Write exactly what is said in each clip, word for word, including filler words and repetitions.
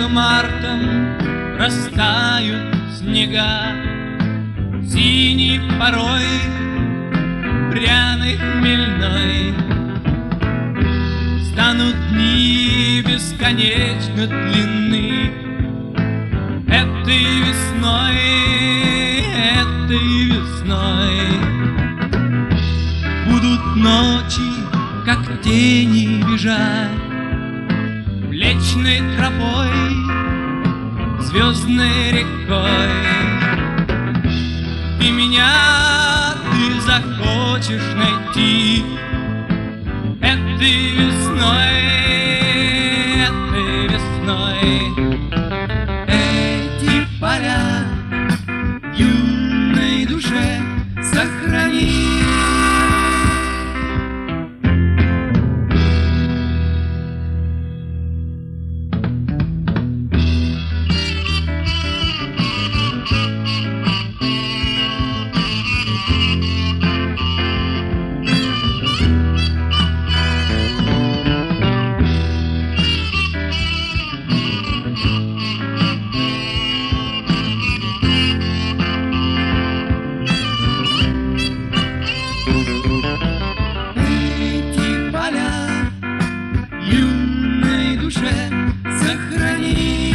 мартом растают снега, синий порой, пряный хмельной. Станут дни бесконечно длинны этой весной, этой весной. Будут ночи, как тени, бежать Млечной тропой, звездной рекой. И меня ты захочешь найти этой весной, этой весной. Эти поля в юной душе сохрани. Эти поля в юной душе сохрани.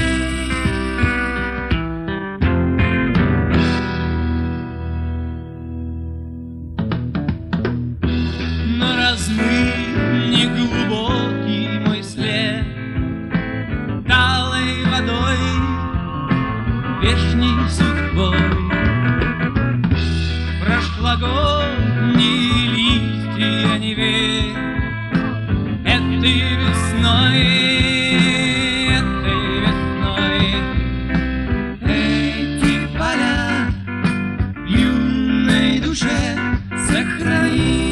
Но размыть неглубокий мой след талой водой, вешней судьбой. Прошлогодние листья неве этой весной, этой весной. Эти поля в юной душе сохрани.